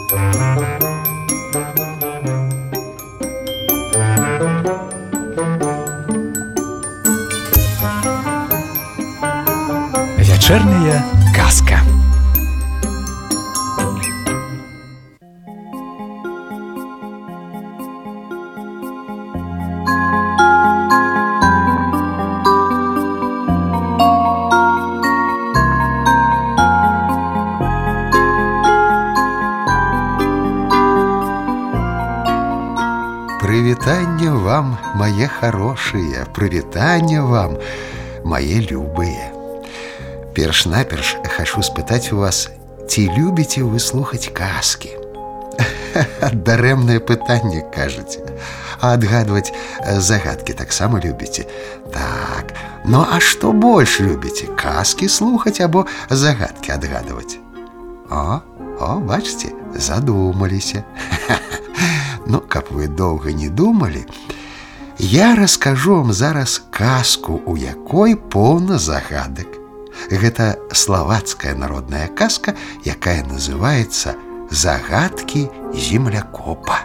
Вечерняя казка. Прывітанне вам, мае хорошыя, прывітанне вам, мае любыя. Перш-наперш хачу спытаць у вас, ці любіце вы слухаць казкі? Дарэмнае пытанне, кажаце. А адгадваць загадкі таксама любіце? Так, ну а што больш любіце? Казкі слухаць або загадкі адгадваць? О, бачыце, задумаліся. Ну, каб вы доўга не думалі, я раскажу вам зараз казку, у якой поўна загадак. Гэта славацкая народная казка, якая называецца «Загадкі землякопа».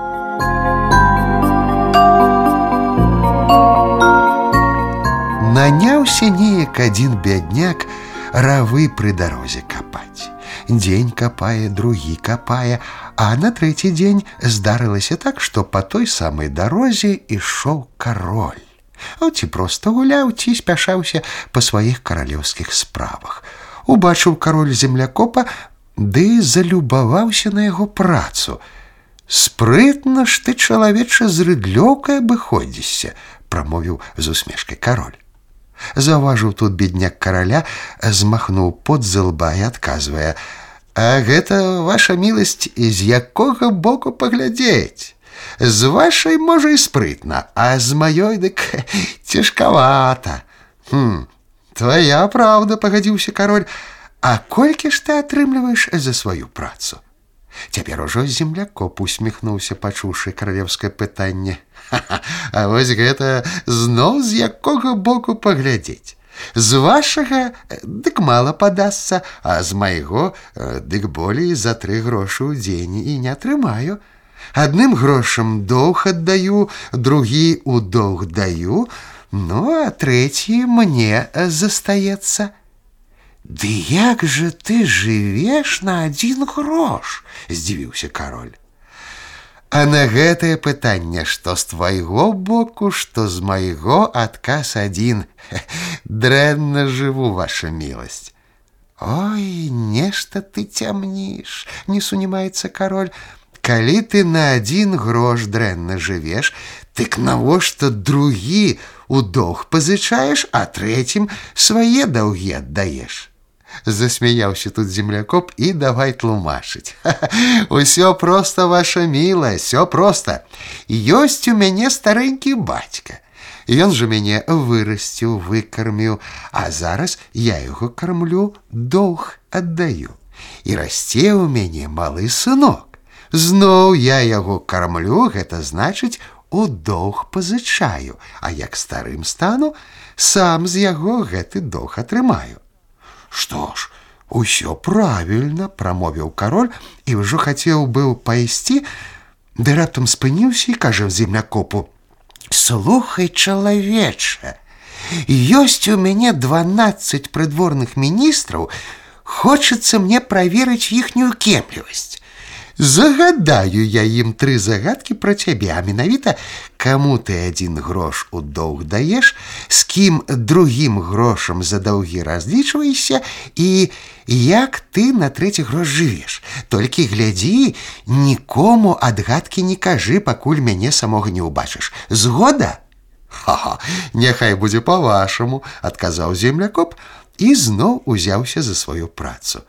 Наняўся неяк адзін бядняк равы пры дарозе капаць. Дзень капае, другі капае, а на трэці дзень здарылася так, што па той самай дарозе ішоў кароль. Ці проста гуляў, ці спяшаўся па сваіх каралеўскіх справах. Убачыў кароль землякопа, ды залюбаваўся на яго працу. «Спрытна ж ты, чалавеча, з рыдлёўкай абыходзішся», прамовіў з усмешкай кароль. Заўважыў тут бедняк караля, змахнуў пот з лба і адказвае: «А гэта, ваша міласць, з якога боку паглядзець? З вашай, можа, і спрытна, а з маёй, дык цяжкавата». «Твая праўда», — пагадзіўся кароль. «А колькі ж ты атрымліваеш за сваю працу?» Цяпер ужо землякоп усміхнуўся, пачуўшы каралеўскае пытанне. «А вось гэта зноў з якога боку паглядзець? З вашага дык мала падасца, а з майго дык болей за 3 грошы ў дзень і не атрымаю. Адным грошам доўг аддаю, другі ў доўг даю, ну а трэці мне застаецца». «Ды як жа ты жывеш на 1 грош?» – здзівіўся кароль. «А на гэтае пытанне, што з твайго боку, што з майго, адказ адзін. Дрэнна жыву, ваша міласць». «Ой, нешта ты цямніш», – не сунімаецца кароль. «Калі ты на 1 грош дрэнна жывеш, дык навошта другі ў доўг пазычаеш, а трэцім свае даўгі аддаеш?» Засмяяўся тут землякоп і давай тлумачыць. «Усё проста, ваша мілая, всё проста. Ёсць у мяне старэнькі бацька. Ён жа мяне вырасціў, выкарміў, а зараз я яго кармлю, доўг аддаю. І расце ў мяне малы сынок. Зноў я яго кармлю, гэта значыць, у доўг пазычаю, а як старым стану, сам з яго гэты доўг атрымаю». «Што ж, усё правільна», – прамовіў кароль і ўжо хацеў быў пайсці, ды раптам спыніўся і кажа землякопу: «Слухай, чалавеча, ёсць у мяне 12 прыдворных міністраў, хочацца мне праверыць іхнюю кемлівасць. Загадаю я ім 3 загадкі пра цябе, а менавіта, каму ты 1 грош у доўг даеш, з кім другім грошам за даўгі разлічваешся і як ты на 3 грош жывеш. Толькі глядзі, нікому адгадкі не кажы, пакуль мяне самога не ўбачыш. Згода?» «Ха-ха, няхай будзе па-вашаму», – адказаў землякоп і зноў узяўся за сваю працу.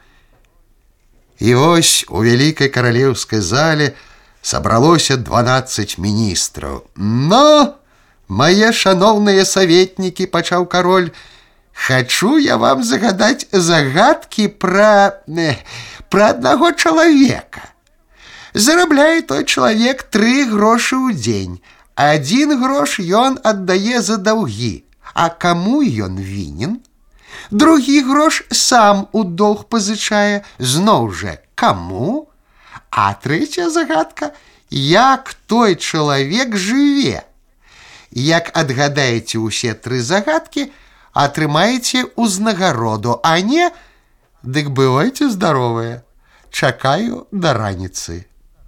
І вось у вялікай каралеўскай зале сабралося 12 міністраў. «Ну, мае шаноўныя саветнікі», – пачаў кароль, – «хачу я вам загадаць загадкі пра аднаго чалавека. Зарабляе той чалавек 3 грошы ў дзень. 1 грош ён аддае за даўгі. А каму ён вінен? Другі грош сам у доўг пазычае, зноў жа каму? А трэцяя загадка: як той чалавек жыве? Як адгадаеце ўсе 3 загадкі, атрымаеце ўзнагароду, а не, дык бывайце здаровыя. Чакаю да раніцы.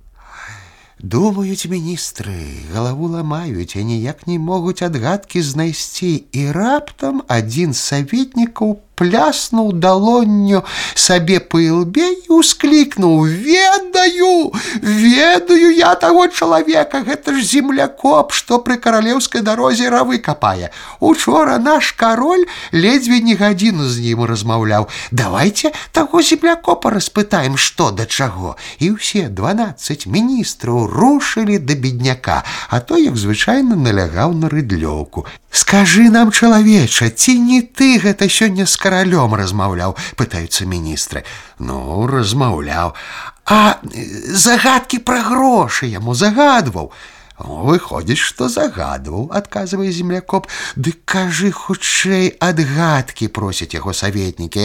Думаюць міністры, галаву ламаюць, а ніяк не могуць адгадкі знайсці, і раптам адзін з саветнікаў пляснуў далонню сабе па ілбе і ўсклікнуў: «Ведаю! Ведаю я таго чалавека! Гэта ж землякоп, што пры каралеўскай дарозе равы капае. Учора наш кароль ледзьве не гадзіну з ім размаўляў. Давайце таго землякопа распытаем, што да чаго». І ўсе 12 міністраў рушылі да бедняка, а той, як звычайна, налягаў на рыдлёўку. «Скажы нам, чалавеча, ці не ты гэта сёння з каралём размаўляў?» – пытаюцца міністры. «Ну, размаўляў. А загадкі пра грошы яму загадваў?» «Выходзіць, што загадваў», – адказвае землякоп. «Дык кажы хутчэй адгадкі», – просяць яго саветнікі.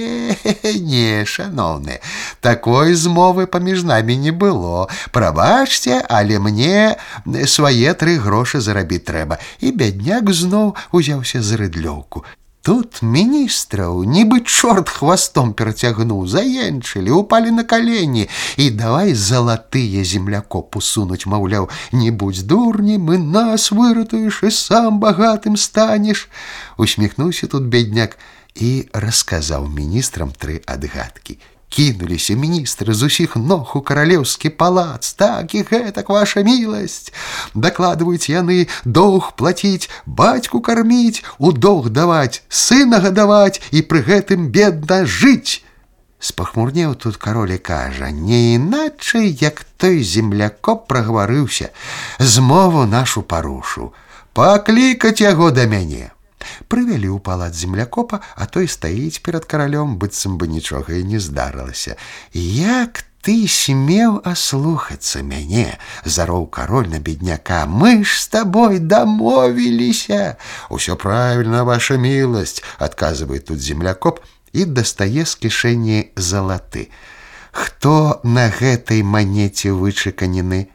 Не, шаноўны, такой змовы паміж намі не было. Прабачце, але мне свае 3 грошы зарабіць трэба». І бядняк зноў узяўся за рыдлёўку. Тут міністраў нібы чорт хвастом перацягнуў, заенчылі, упалі на калені і давай залатыя землякопу сунуць, маўляў: «Не будзь дурнем, і нас выратуеш, і сам багатым станеш». Усміхнуўся тут бедняк і расказаў міністрам 3 адгадкі. Кінуліся міністры з усіх ног у каралеўскі палац. «Так і гэтак, ваша міласць!» Дакладваюць яны: «Доўг плаціць, бацьку карміць, у доўг даваць, сына гадаваць і пры гэтым бедна жыць». Спахмурнеў тут кароль і кажа: «Не іначай, як той землякоп прагаварыўся, змову нашу парушыў. Паклікаць яго да мяне». Прывялі ў палац землякопа, а той стаіць перад каралём, быццам бы нічога і не здарылася. «Як ты смеў аслухацца мяне?» – зароў кароль на бедняка. «Мы ж з табой дамовіліся». «Усё правільна, ваша міласць», – адказвае тут землякоп і дастае з кішэні залаты. «Хто на гэтай манеце вычаканены?»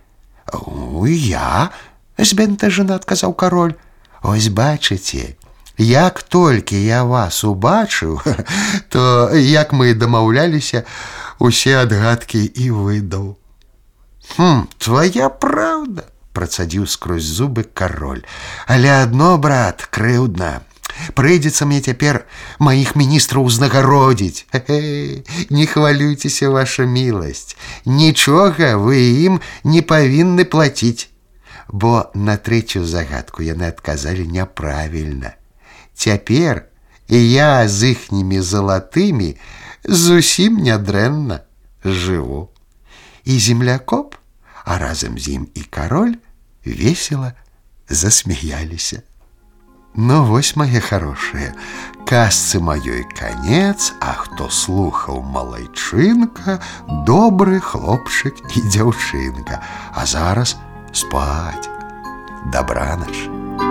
«Я», – збентажана адказаў кароль. «Ось бачыце, як толькі я вас убачыў, то, як мы і дамаўляліся, усе адгадкі і выдаў». «Твоя праўда», – працадзіў скрозь зубы кароль. «Але адно, брат, крыўдна. Прыйдзецца мне цяпер маіх міністраў узнагародзіць. Не хвалюйцеся, ваша міласць. Нічога вы ім не павінны плаціць». Бо на 3-ю загадку яны адказалі няправільна. Цяпер і я з іхнімі залатымі зусім нядрэнна жыву. І землякоп, а разам з ім і кароль весела засмяяліся. Ну вось, мае харошыя, казцы маёй канец, а хто слухаў, малайчынка, добры хлопчык і дзяўчынка. А зараз спать. Добраноч.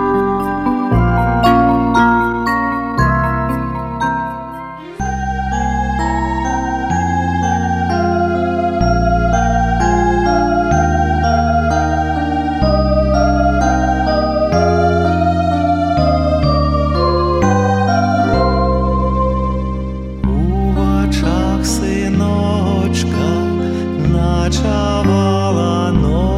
У очах синочка начавала ночь.